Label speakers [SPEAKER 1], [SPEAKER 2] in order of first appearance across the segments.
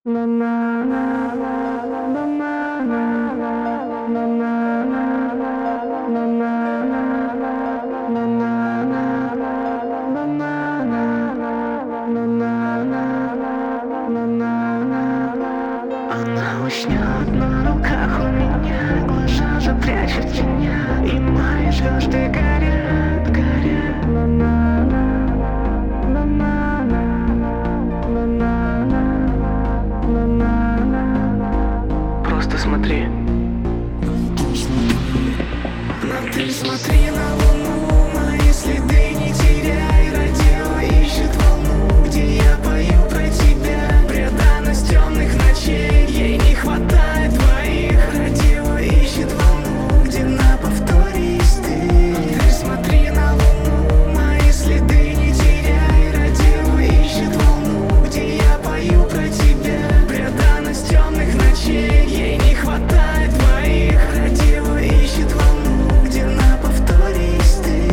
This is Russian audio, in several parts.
[SPEAKER 1] Она уснет на руках у меня, глаза запрячет меня, и мои звезды горят, горят. Просто смотри. Но ты смотри на луну, мои следы не теряй. Радио ищет волну, где я пою про тебя. Преданность темных ночей, ей не хватает твоих. Радио ищет волну, где на повторе есть ты. Ты смотри на луну, мои следы не теряй. Радио ищет волну, где я пою про тебя. Преданность темных ночей, ей не хватает твоих. Радио ищет волну, где на повторе есть ты.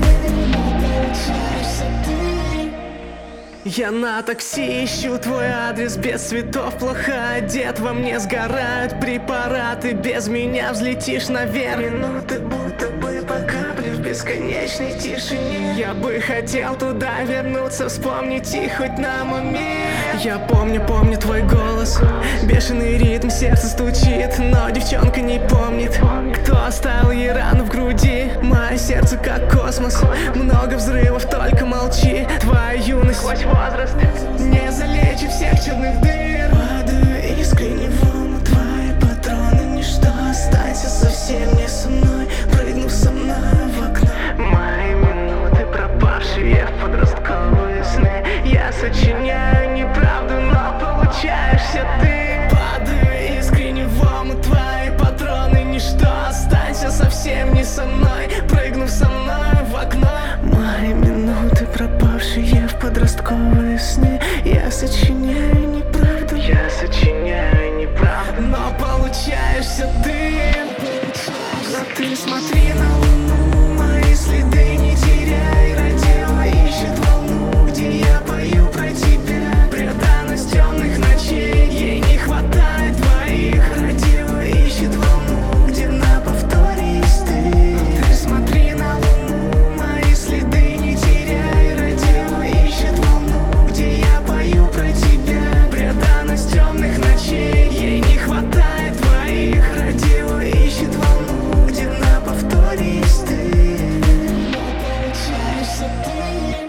[SPEAKER 1] Я на такси ищу твой адрес, без цветов, плохо одет. Во мне сгорают препараты, без меня взлетишь наверх. Минуты будто бы по капле в бесконечной тишине. Я бы хотел туда вернуться, вспомнить их хоть на момент. Я помню твой голос, бешеный ритм, сердце стучит. Но девчонка не помнит, кто оставил ей рану в груди. Мое сердце как космос, много взрывов, только молчи. Твоя юность, хоть возраст, не залечит всех черных дыр. Падаю искренне в омут, твои патроны ничто. Останься совсем не со мной, прыгну со мной в окно. Мои минуты пропавшие в подростковые сны. Я сочиняю неправду, но получаешься ты. Падаю искренне в омут, твои патроны ничто. Останься совсем не со мной, прыгнув со мной в окно. Мои минуты пропавшие в подростковые сны. Я сочиняю неправду, я сочиняю неправду, но получаешься ты. Но ты смотри на луну, мои следы не теряй. Радио ищет волну, где я пою про тебя. Преданность темных ночей, ей не хватает твоих. Радио ищет волну, где на повторе есть ты. Ты смотри на луну, мои следы не теряй. Радио ищет волну, где я пою про тебя. Преданность темных ночей, ей не хватает твоих. Радио ищет волну, где на повторе есть ты. Получаешься ты.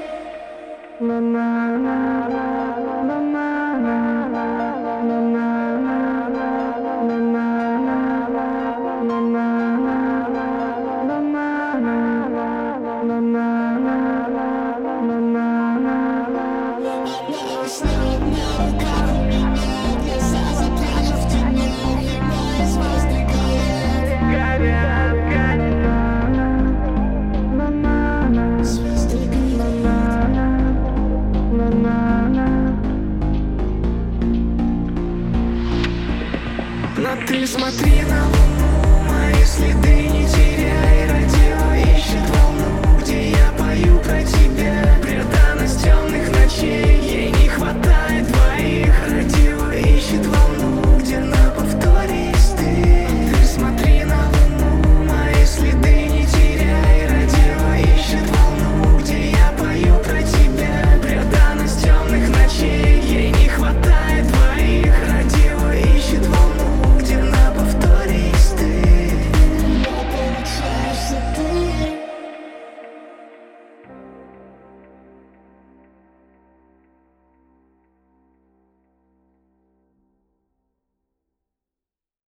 [SPEAKER 1] Но ты смотри на луну, мои следы не теряй. Радио ищет волну, где я пою про тебя. Преданность темных ночей.